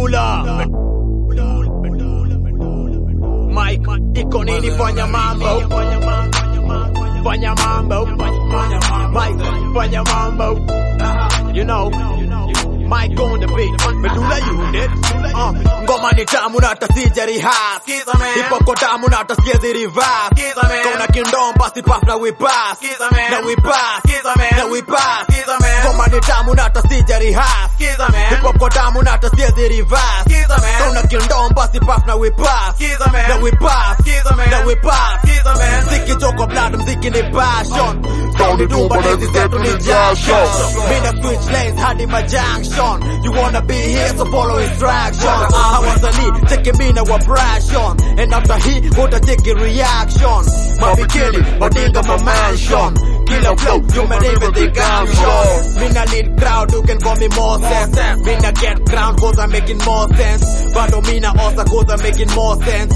Medulla. Mike, iko nini fanya mambo? Fanya mambo. Mike, fanya mambo. You know, Mike on the beat, Medulla unit. Ngoma ni tamu na tasija rihas. Hipoko tamu na tasiezi rivas. Kona kindom basi pass na we pass. Na we pass. Na we pass. Ngoma ni tamu na tasija rihas. Hipoko tamu na tasiezi rivas. Kona kindom basi pass na we pass. Na we pass. Na we pass. Mziki choko blood, mziki ni passion. Sound dumba hizi zetu ni jasho. Mina switch lanes hadi my junction. You wanna be here so follow instructions. Hawazali take mina wa passion. And after he utateke reaction. Mabikini wadinga my mansion. Killer flow you may even think I'm sure. Mina lead crowd you can call me Moses. Mina get crown cause I'm making more sense. Bado mina osa cause I'm making more sense.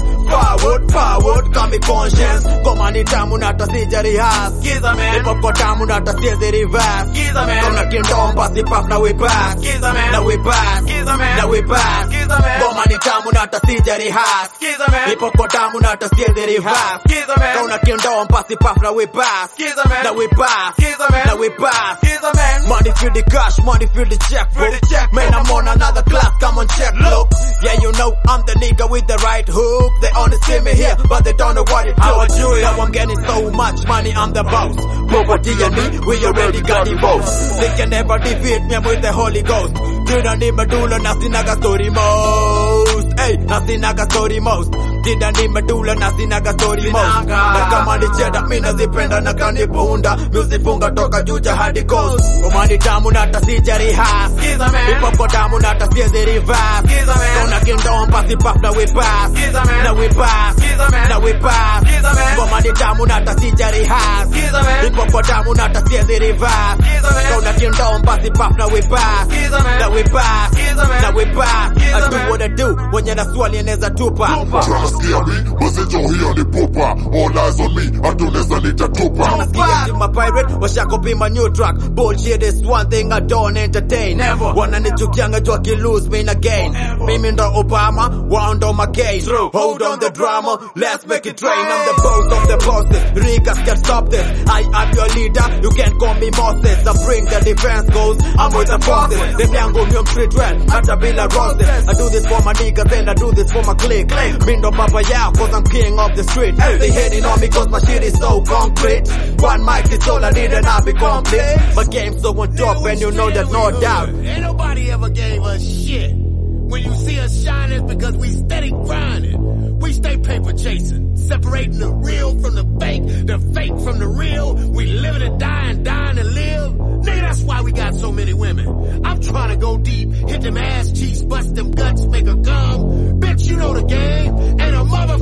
Forward, kami conscience. Koma ni tamu na tasija rihas. Hipoko tamu na tasiezi rivas. Kona kindom basi pass na we pass. Na we pass. Na we pass. Koma ni tamu na tasija rihas. Hipoko tamu na tasiezi rivas. Kona kindom basi pass na we pass. Na we pass. Na we pass. Money for the cash, money for the checkbook. Man, I'm on another class, come on check look. Yeah, you know I'm the nigga with the right hook. They only see me here, but they don't know what it do. Now I'm getting so much money, I'm the boss. Poverty and me, we already got divorced. They can never defeat me, I'm with the Holy Ghost. Dida ni Medulla, nasinaga story most. Hey, nasinaga story most. Dida ni Medulla, nasinaga story most. Na kama ni cheda, mina zipenda na kanipunda. Music funga toka juja hadi coast. Umani tamu na tasija rihas. Hipoko tamu na tasiezi rivas. Kona kindom basi pass na we pass. Na we pass. Na we pass. Umani tamu na tasija rihas. Hipoko tamu na tasiezi rivas. Kona kindom basi pass na we pass. Na we pass. Na we pass. I do what I do. Wenye na swali eneza tupa. Tunasikia mi, mazejo hiyo ni pupa. All eyes on me, atuneza nitatupa. Tunasikia si my pirate, washakopi my new track. Bullshit is one thing I don't entertain. Wananichukianga jua ki lose me again. Mimi ndo Obama, wound on my case. Hold on the drama, let's make it rain. I'm the boss of the bosses, Rigas can't stop this. I am your leader, you can't call me Moses. I bring the defense goals, I'm with the bosses. Them young go young street well, hata bila roses. I do this for my niggas and I do this for my clique. Mindo Papa Yao, cause I'm king of the street. They hating on me cause my shit is so concrete. One mic is all I need and I'll be complete. My game's so on top and you know that no doubt. Ain't nobody ever gave us shit. When you see us shining, it's because we steady grinding. We stay paper chasing, separating the real from the fake from the real. We living and dying, dying and live. Nigga, that's why we got so many women. I'm trying to go deep, hit them ass cheeks, bust them guts, make her come. Bitch, you know the game. Ain't a mother